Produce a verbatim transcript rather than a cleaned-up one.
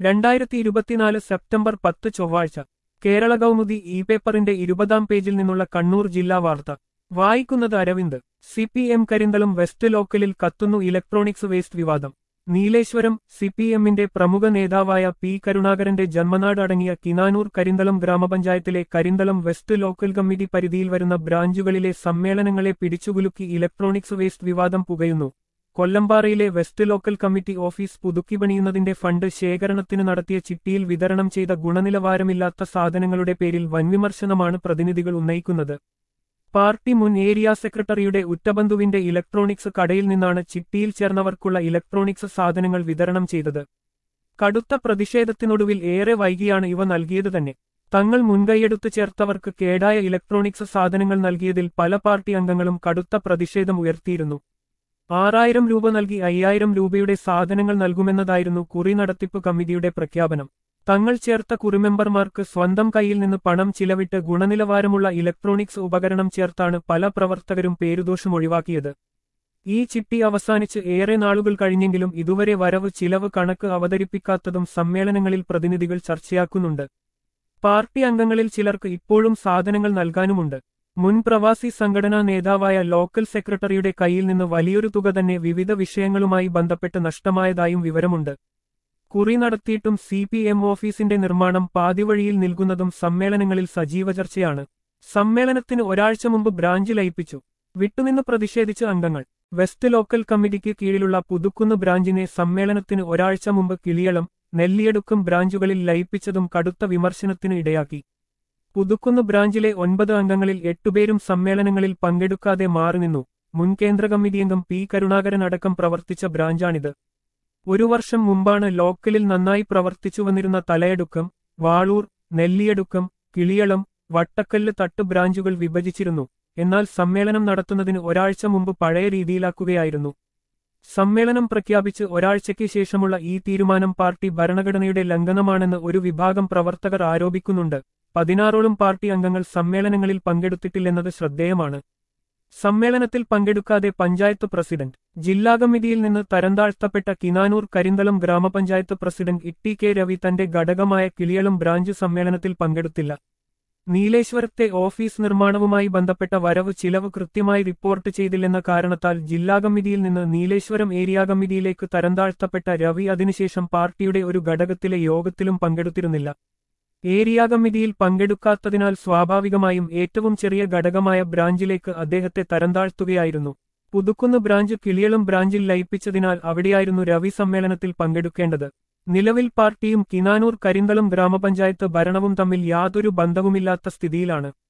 രണ്ടായിരത്തി ഇരുപത്തിനാല് സെപ്റ്റംബർ പത്ത് ചൊവ്വാഴ്ച കേരള കൗമുദി ഇ പേപ്പറിന്റെ ഇരുപതാം പേജിൽ നിന്നുള്ള കണ്ണൂർ ജില്ലാ വാർത്ത വായിക്കുന്നത് Aravind. C P M Karinthalam west ലോക്കലിൽ കത്തുന്നു ഇലക്ട്രോണിക്സ് വേസ്റ്റ് വിവാദം. നീലേശ്വരം. സി പി എമ്മിന്റെ പ്രമുഖ നേതാവായ പി കരുണാകരന്റെ ജന്മനാട് അടങ്ങിയ കിനാനൂർ കരിന്തളം ഗ്രാമപഞ്ചായത്തിലെ കരിന്തളം വെസ്റ്റ് ലോക്കൽ കമ്മിറ്റി പരിധിയിൽ വരുന്ന ബ്രാഞ്ചുകളിലെ സമ്മേളനങ്ങളെ പിടിച്ചുകുലുക്കി ഇലക്ട്രോണിക്സ് വേസ്റ്റ് വിവാദം പുകയുന്നു. കൊല്ലമ്പാറയിലെ വെസ്റ്റ് ലോക്കൽ കമ്മിറ്റി ഓഫീസ് പുതുക്കിപ്പണിയുന്നതിന്റെ ഫണ്ട് ശേഖരണത്തിന് നടത്തിയ ചിട്ടിയിൽ വിതരണം ചെയ്ത ഗുണനിലവാരമില്ലാത്ത സാധനങ്ങളുടെ പേരിൽ വൻവിമർശനമാണ് പ്രതിനിധികൾ ഉന്നയിക്കുന്നത്. പാർട്ടി മുൻ ഏരിയ സെക്രട്ടറിയുടെ ഉറ്റബന്ധുവിന്റെ ഇലക്ട്രോണിക്സ് കടയിൽ നിന്നാണ് ചിട്ടിയിൽ ചേർന്നവർക്കുള്ള ഇലക്ട്രോണിക്സ് സാധനങ്ങൾ വിതരണം ചെയ്തത്. കടുത്ത പ്രതിഷേധത്തിനൊടുവിൽ ഏറെ വൈകിയാണ് ഇവ നൽകിയത് തന്നെ. തങ്ങൾ മുൻകൈയെടുത്തു ചേർത്തവർക്ക് കേടായ ഇലക്ട്രോണിക്സ് സാധനങ്ങൾ നൽകിയതിൽ പല പാർട്ടി അംഗങ്ങളും കടുത്ത പ്രതിഷേധം ഉയർത്തിയിരുന്നു. ആറായിരം രൂപ നൽകി അയ്യായിരം രൂപയുടെ സാധനങ്ങൾ നൽകുമെന്നതായിരുന്നു കുറി നടത്തിപ്പ് കമ്മിറ്റിയുടെ പ്രഖ്യാപനം. തങ്ങൾ ചേർത്ത കുറിമെമ്പർമാർക്ക് സ്വന്തം കൈയിൽ നിന്ന് പണം ചിലവിട്ട് ഗുണനിലവാരമുള്ള ഇലക്ട്രോണിക്സ് ഉപകരണം ചേർത്താണ് പല പ്രവർത്തകരും പേരുദോഷം ഒഴിവാക്കിയത്. ഈ ചിട്ടി അവസാനിച്ച് ഏറെ നാളുകൾ കഴിഞ്ഞെങ്കിലും ഇതുവരെ വരവ് ചിലവ് കണക്ക് അവതരിപ്പിക്കാത്തതും സമ്മേളനങ്ങളിൽ പ്രതിനിധികൾ ചർച്ചയാക്കുന്നുണ്ട്. പാർട്ടി അംഗങ്ങളിൽ ചിലർക്ക് ഇപ്പോഴും സാധനങ്ങൾ നൽകാനുമുണ്ട്. മുൻ പ്രവാസി സംഘടനാ നേതാവായ ലോക്കൽ സെക്രട്ടറിയുടെ കയ്യിൽ നിന്ന് വലിയൊരു തുക തന്നെ വിവിധ വിഷയങ്ങളുമായി ബന്ധപ്പെട്ട് നഷ്ടമായതായും വിവരമുണ്ട്. കുറി നടത്തിയിട്ടും സി പി എം ഓഫീസിന്റെ നിർമ്മാണം പാതിവഴിയിൽ നിൽക്കുന്നതും സമ്മേളനങ്ങളിൽ സജീവ ചർച്ചയാണ്. സമ്മേളനത്തിന് ഒരാഴ്ച മുമ്പ് ബ്രാഞ്ച് ലയിപ്പിച്ചു. വിട്ടുനിന്ന് പ്രതിഷേധിച്ച അംഗങ്ങൾ. വെസ്റ്റ് ലോക്കൽ കമ്മിറ്റിക്ക് കീഴിലുള്ള പുതുക്കുന്ന് ബ്രാഞ്ചിനെ സമ്മേളനത്തിന് ഒരാഴ്ച മുമ്പ് കിളിയളം, നെല്ലിയടുക്കം ബ്രാഞ്ചുകളിൽ ലയിപ്പിച്ചതും കടുത്ത വിമർശനത്തിന് ഇടയാക്കി. പുതുക്കുന്ന് ബ്രാഞ്ചിലെ ഒൻപത് അംഗങ്ങളിൽ എട്ടുപേരും സമ്മേളനങ്ങളിൽ പങ്കെടുക്കാതെ മാറിനിന്നു. മുൻ കേന്ദ്ര കമ്മിറ്റി അംഗം പി കരുണാകരൻ അടക്കം പ്രവർത്തിച്ച ബ്രാഞ്ചാണിത്. ഒരു വർഷം മുമ്പാണ് ലോക്കലിൽ നന്നായി പ്രവർത്തിച്ചുവന്നിരുന്ന തലയടുക്കം, വാളൂർ, നെല്ലിയടുക്കം, കിളിയളം, വട്ടക്കല്ല് തട്ട് ബ്രാഞ്ചുകൾ വിഭജിച്ചിരുന്നു. എന്നാൽ സമ്മേളനം നടത്തുന്നതിന് ഒരാഴ്ച മുമ്പ് പഴയ രീതിയിലാക്കുകയായിരുന്നു. സമ്മേളനം പ്രഖ്യാപിച്ച് ഒരാഴ്ചയ്ക്ക് ശേഷമുള്ള ഈ തീരുമാനം പാർട്ടി ഭരണഘടനയുടെ ലംഘനമാണെന്ന് ഒരു വിഭാഗം പ്രവർത്തകർ ആരോപിക്കുന്നുണ്ട്. പതിനാറോളം പാർട്ടി അംഗങ്ങൾ സമ്മേളനങ്ങളിൽ പങ്കെടുത്തിട്ടില്ലെന്നത് ശ്രദ്ധേയമാണ്. സമ്മേളനത്തിൽ പങ്കെടുക്കാതെ പഞ്ചായത്ത് പ്രസിഡന്റ്. ജില്ലാ കമ്മിറ്റിയിൽ നിന്ന് തരംതാഴ്ത്തപ്പെട്ട കിനാനൂർ കരിന്തളം ഗ്രാമപഞ്ചായത്ത് പ്രസിഡന്റ് ഇട്ടി കെ രവി തന്റെ ഘടകമായ കിളിയളം ബ്രാഞ്ച് സമ്മേളനത്തിൽ പങ്കെടുത്തില്ല. നീലേശ്വരത്തെ ഓഫീസ് നിർമ്മാണവുമായി ബന്ധപ്പെട്ട വരവ് ചിലവ് കൃത്യമായി റിപ്പോർട്ട് ചെയ്തില്ലെന്ന കാരണത്താൽ ജില്ലാ കമ്മിറ്റിയിൽ നിന്ന് നീലേശ്വരം ഏരിയ കമ്മിറ്റിയിലേക്ക് തരംതാഴ്ത്തപ്പെട്ട രവി അതിനുശേഷം പാർട്ടിയുടെ ഒരു ഘടകത്തിലെ യോഗത്തിലും പങ്കെടുത്തിരുന്നില്ല. ഏരിയ കമ്മിറ്റിയിൽ പങ്കെടുക്കാത്തതിനാൽ സ്വാഭാവികമായും ഏറ്റവും ചെറിയ ഘടകമായ ബ്രാഞ്ചിലേക്ക് അദ്ദേഹത്തെ തരംതാഴ്ത്തുകയായിരുന്നു. പുതുക്കുന്ന് ബ്രാഞ്ച് കിളിയളം ബ്രാഞ്ചിൽ ലയിപ്പിച്ചതിനാൽ അവിടെയായിരുന്നു രവി സമ്മേളനത്തിൽ പങ്കെടുക്കേണ്ടത്. നിലവിൽ പാർട്ടിയും കിനാനൂർ കരിന്തളം ഗ്രാമപഞ്ചായത്ത് ഭരണവും തമ്മിൽ യാതൊരു ബന്ധവുമില്ലാത്ത സ്ഥിതിയിലാണ്.